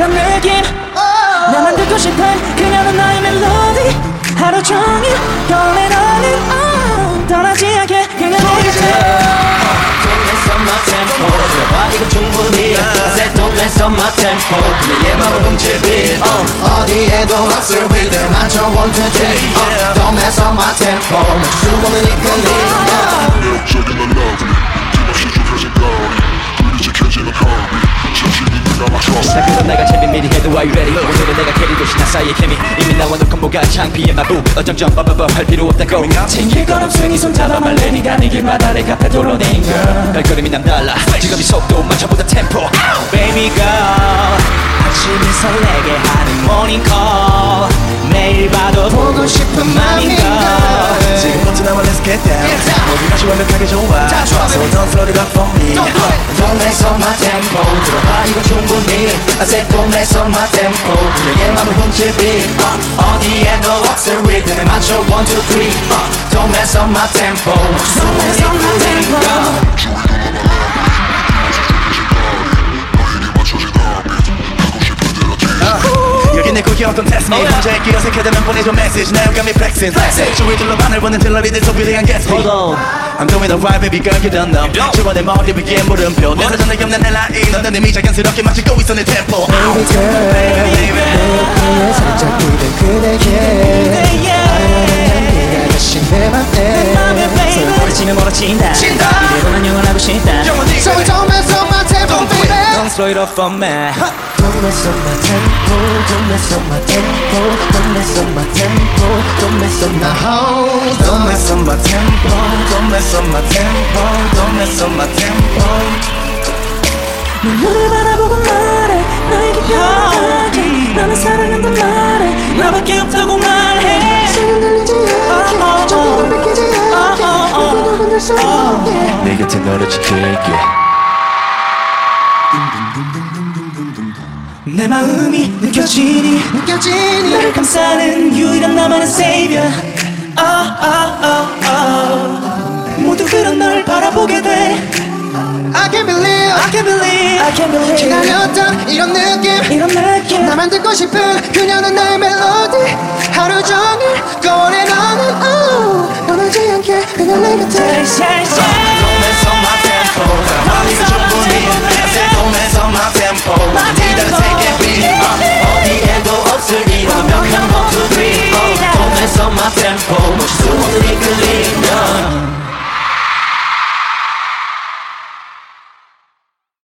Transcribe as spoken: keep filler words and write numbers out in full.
이런 느낌 나만 듣고 싶은 그녀는 나의 멜로디 하루 종일 떠올래 너는 oh, 떠나지 않게 그녀 내 곁에 Don't mess up my tempo 들어봐 이건 충분히 I said don't mess up my tempo 그녀의 맘을 훔칠 beat uh, 어디에도 없을 rhythm 맞춰 one two three uh, Don't mess up my tempo 멈출 수 없는 이 끌림 매력적인 널 lovely 힘없이 좁혀진 거리 불이 지켜지는 허리 정신이 네가 맞춰 자 그럼 내가 재미 미리 해도 are you ready 오늘은 내가 캐리 도시 나 사이의 케미 이미 나와 너 콤보가 창피해 마부 어점점 빠바바 할 필요 없다고 챙길 건 없으니 손 잡아 말래 네가 네 길마다 내 카페 돌로낸 girl 발걸음이 남달라 지금이 속도 맞춰보다 템포 Baby girl 아침이 설레게 하는 morning call 매일 봐도 보고 싶은 맘인 걸 지금부터 나와 let's get down 모든 것이 완벽하게 좋아 So don't slow it up for me Don't mess up my tempo 들어봐 이건 충분히 I said don't mess up my tempo 그녀의 맘을 훔칠 beat uh, 어디에도 없을 rhythm에 맞춰 one two three uh, Don't mess up my tempo Don't mess up my tempo 여기 내 구경 어떤 test me 혼자의 길 어색하다면 보내줘 message Now you got me flexing 주위 둘러 반을 보는 딜러리들 소비대한 Gatsby Hold on I'm doing the right baby girl you don't know 지워 내 머리 위에 물음표 내 사전에 없는 내 라인 너는 이미 자연스럽게 맞추고 있어 내 템포 Baby girl 내 살짝 기댄 그대에게 알아는 향기가 가신 내 맘에 서로 부딪히면 멀어진다 이대로만 영원하고 싶다 So don't mess up my tempo baby Don't slow it up for me Don't mess up my tempo Don't mess up my tempo Don't mess up my tempo Don't mess up my hold Don't mess up my tempo Don't mess up my tempo Don't mess up my tempo 눈을 바라보고 말해 나에게 편하게 나는 사랑한단 말해 나밖에 없다고 말해 시간 들리지 않게 조금만 뺏기지 않게 너무나 흔들 수 없게 내 곁에 너를 지킬게 내 마음이 느껴지니 느껴지니 나를 감싸는 유일한 나만의 savior oh, oh, oh, oh. 모두 그런 널 바라보게 돼 I can't believe I can't believe I can't believe 기다렸던 이런 느낌 이런 느낌 나만 듣고 싶은 그녀는 나의 멜로디 하루 종일 꺼내 너는 oh, 떠나지 않게 그냥 내 곁에 Shine, shine, shine.